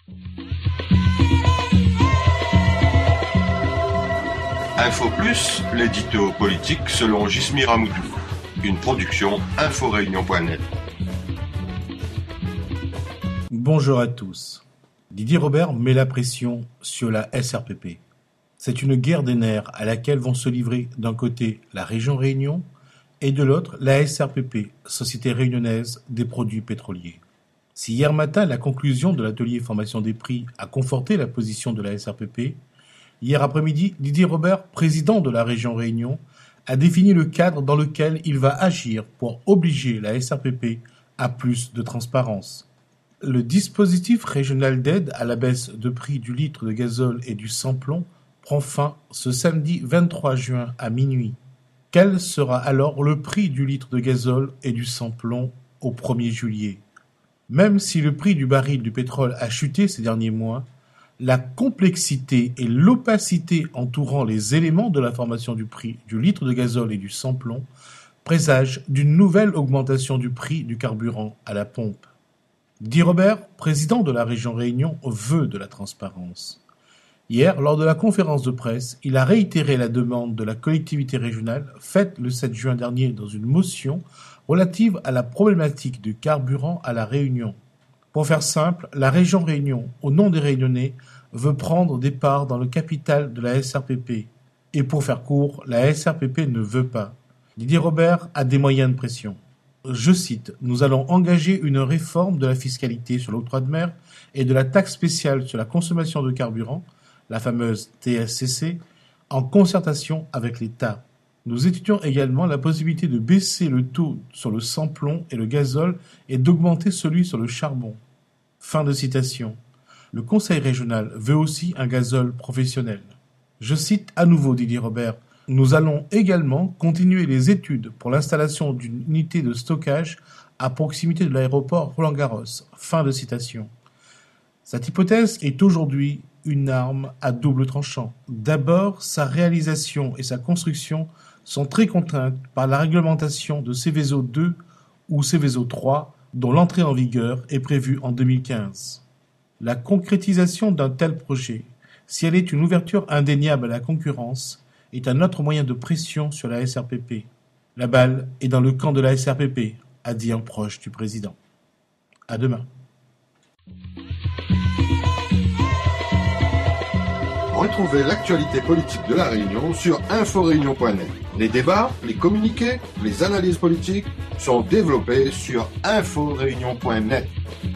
Info Plus, l'édito politique selon Jismir Amoudou. Une production inforéunion.net. Bonjour à tous. Didier Robert met la pression sur la SRPP. C'est une guerre des nerfs à laquelle vont se livrer d'un côté la région Réunion et de l'autre la SRPP, Société réunionnaise des produits pétroliers. Si hier matin la conclusion de l'atelier formation des prix a conforté la position de la SRPP, hier après-midi, Didier Robert, président de la région Réunion, a défini le cadre dans lequel il va agir pour obliger la SRPP à plus de transparence. Le dispositif régional d'aide à la baisse de prix du litre de gazole et du sans-plomb prend fin ce samedi 23 juin à minuit. Quel sera alors le prix du litre de gazole et du sans-plomb au 1er juillet ? Même si le prix du baril du pétrole a chuté ces derniers mois, la complexité et l'opacité entourant les éléments de la formation du prix du litre de gazole et du sans-plomb présagent d'une nouvelle augmentation du prix du carburant à la pompe. Didier Robert, président de la région Réunion, veut de la transparence. Hier, lors de la conférence de presse, il a réitéré la demande de la collectivité régionale faite le 7 juin dernier dans une motion relative à la problématique du carburant à la Réunion. Pour faire simple, la région Réunion, au nom des Réunionnais, veut prendre des parts dans le capital de la SRPP. Et pour faire court, la SRPP ne veut pas. Didier Robert a des moyens de pression. Je cite, « Nous allons engager une réforme de la fiscalité sur l'octroi de mer et de la taxe spéciale sur la consommation de carburant, la fameuse TSCC, en concertation avec l'État. Nous étudions également la possibilité de baisser le taux sur le sans-plomb et le gazole et d'augmenter celui sur le charbon. » Fin de citation. Le Conseil régional veut aussi un gazole professionnel. Je cite à nouveau Didier Robert. « Nous allons également continuer les études pour l'installation d'une unité de stockage à proximité de l'aéroport Roland-Garros. » Fin de citation. Cette hypothèse est aujourd'hui une arme à double tranchant. D'abord, sa réalisation et sa construction sont très contraintes par la réglementation de Seveso 2 ou Seveso 3, dont l'entrée en vigueur est prévue en 2015. La concrétisation d'un tel projet, si elle est une ouverture indéniable à la concurrence, est un autre moyen de pression sur la SRPP. La balle est dans le camp de la SRPP, a dit un proche du président. À demain. Retrouvez l'actualité politique de la Réunion sur inforéunion.net. Les débats, les communiqués, les analyses politiques sont développés sur inforéunion.net.